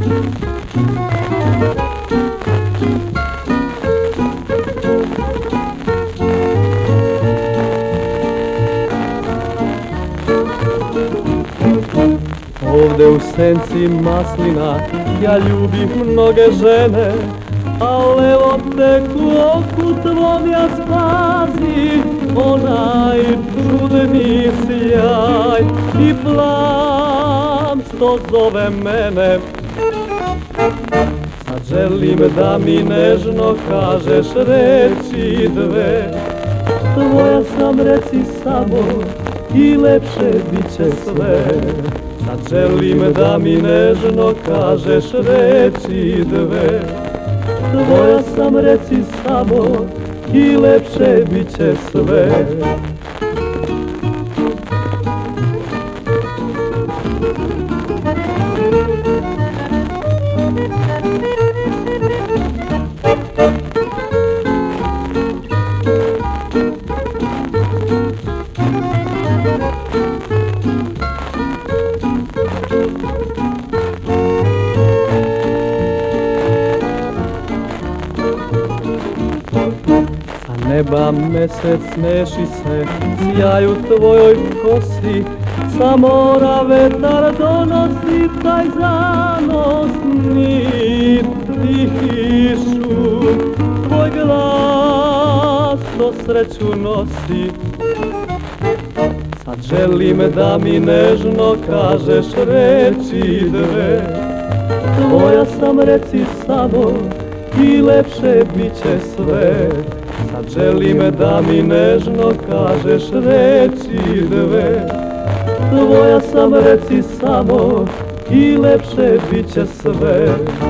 Ovde u senci maslina ja ljubim mnoge žene, al evo tek u oku tvom ja spazim onaj čudni sjaj i plam što zove mene. Sad želim da mi nežno kažeš reči dve, tvoja sam reci samo i lepše bit će sve. Sad želim da mi nežno kažeš reči dve, tvoja sam reci samo i lepše bit će sve. Neba mesec smeši se sjaju tvojoj kosi, sa mora vetar donosi taj zanosni tihi šum. Tvoj glas to sreću nosi. Sad želim da mi nežno kažeš reči dve, tvoja sam reci samo i lepše bit će sve. Sad želim da mi nežno kažeš reči dve, tvoja sam reci samo i lepše bit će sve.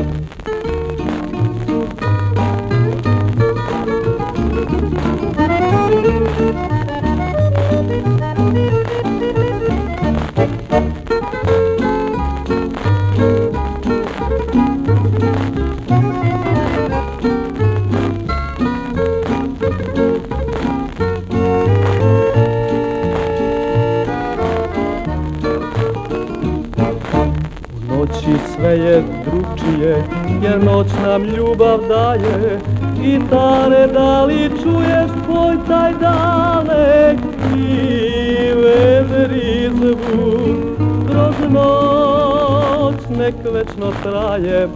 Noći sve je drugčije, jer noć nam ljubav daje. Gitare, da li čuješ tvoj taj daleki vedri zvuk? Kroz noć nek večno traje.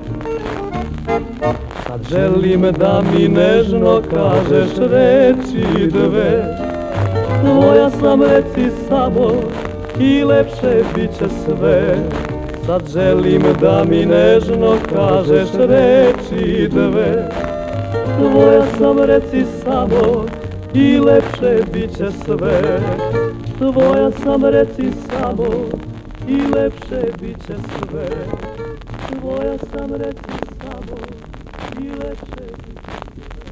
Sad želim da mi nežno kažeš reči dve, tvoja sam reci samo i lepše bit će sve. Sad želim da mi nežno kažeš reči dve, tvoja sam reci samo i lepše bit će sve. Tvoja sam reci samo i lepše bit će sve. Tvoja sam reci samo i lepše bit će sve.